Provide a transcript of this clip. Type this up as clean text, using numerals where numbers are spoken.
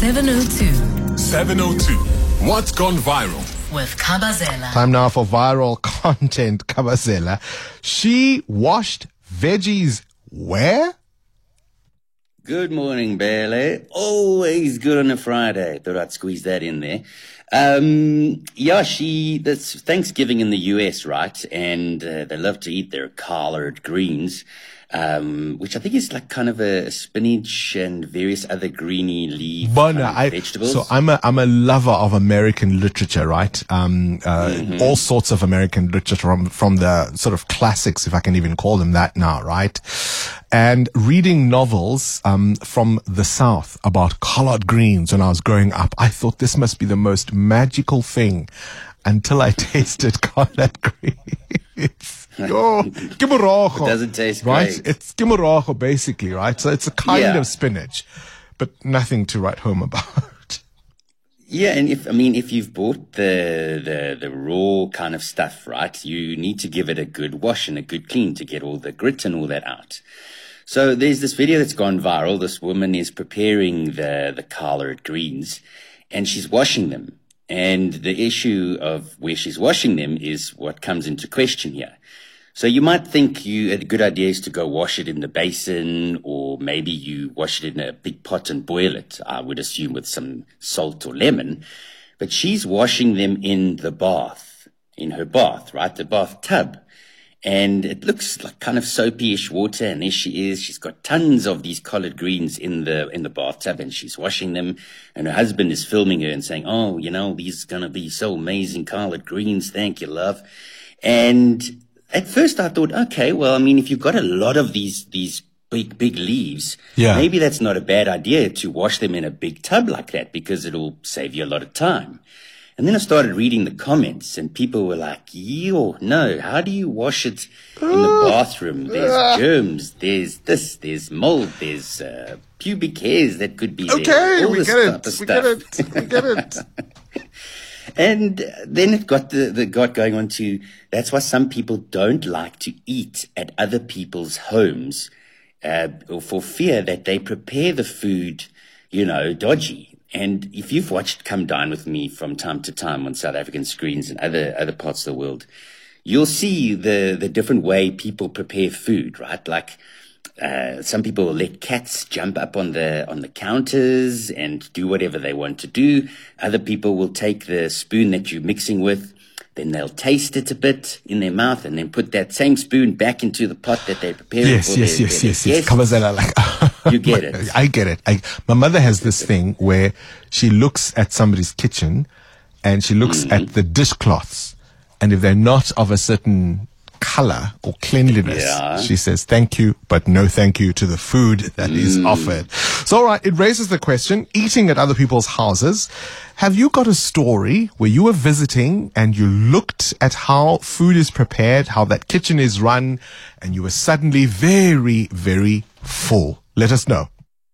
702. 702. What's gone viral? With Kabazela. Time now for viral content, Kabazela. She washed veggies where? Good morning, Bailey. Always good on a Friday. Thought I'd squeeze that in there. That's Thanksgiving in the US, right? And they love to eat their collard greens, which I think is like kind of a spinach and various other greeny leaf vegetables. So I'm a lover of American literature, right? All sorts of American literature from the sort of classics, if I can even call them that now, right? And reading novels from the South about collard greens when I was growing up, I thought this must be the most magical thing until I tasted collard greens. Oh, kimuraho. It doesn't taste right? great. It's kimuraho, basically, right? So it's a kind of spinach, but nothing to write home about. Yeah, and if you've bought the raw kind of stuff, right, you need to give it a good wash and a good clean to get all the grit and all that out. So there's this video that's gone viral. This woman is preparing the collard greens and she's washing them. And the issue of where she's washing them is what comes into question here. So you might think a good idea is to go wash it in the basin, or maybe you wash it in a big pot and boil it, I would assume with some salt or lemon. But she's washing them in the bath, in her bath, right? The bathtub. And it looks like kind of soapy-ish water, and there she is. She's got tons of these collard greens in the bathtub, and she's washing them. And her husband is filming her and saying, "Oh, these are gonna be so amazing collard greens. Thank you, love." And at first I thought, okay, well, if you've got a lot of these big leaves, maybe that's not a bad idea to wash them in a big tub like that, because it'll save you a lot of time. And then I started reading the comments, and people were like, no, how do you wash it in the bathroom? There's germs, there's this, there's mold, there's pubic hairs that could be there. Okay, all we this get type it, of we stuff. get it. And then it got got going on to, that's why some people don't like to eat at other people's homes, or for fear that they prepare the food, dodgy. And if you've watched Come Dine With Me from time to time on South African screens and other parts of the world, you'll see the different way people prepare food, right? Like, some people will let cats jump up on the counters and do whatever they want to do. Other people will take the spoon that you're mixing with, then they'll taste it a bit in their mouth and then put that same spoon back into the pot that they're preparing. Yes. Kabazela, you get it. I get it. My mother has this thing where she looks at somebody's kitchen and she looks at the dishcloths, and if they're not of a certain color or cleanliness, she says thank you, but no thank you to the food that is offered. So, all right, it raises the question, eating at other people's houses. Have you got a story where you were visiting and you looked at how food is prepared, how that kitchen is run, and you were suddenly very, very full? Let us know.